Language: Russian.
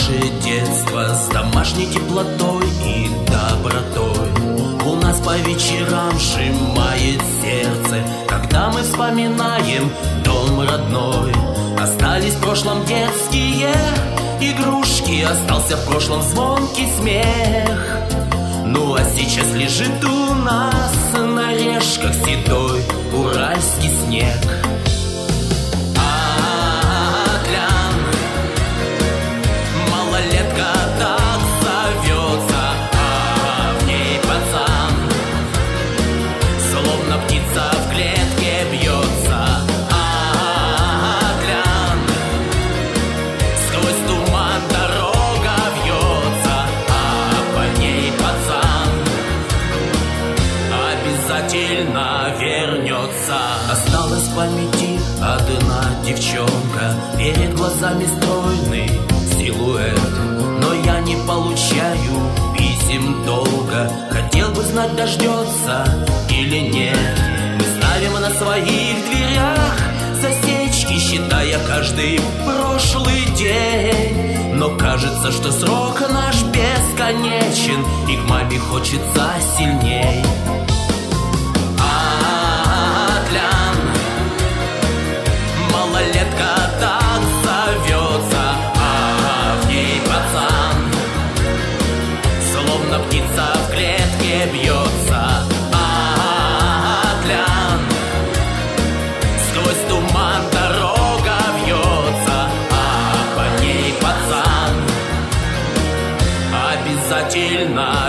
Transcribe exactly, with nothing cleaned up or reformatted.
наше детство с домашней теплотой и добротой. У нас по вечерам сжимает сердце, когда мы вспоминаем дом родной. Остались в прошлом детские игрушки, остался в прошлом звонкий смех. Ну а сейчас лежит у нас на решках седой уральский снег. Вернется. Осталась в памяти одна девчонка, перед глазами стройный силуэт. Но я не получаю писем долго, хотел бы знать, дождется или нет. Мы ставим на своих дверях засечки, считая каждый прошлый день. Но кажется, что срок наш бесконечен, и к маме хочется сильней. Малолетка так зовется, а в ней пацан, словно птица в клетке бьется. Атлян, сквозь туман дорога вьется, а по ней пацан обязательно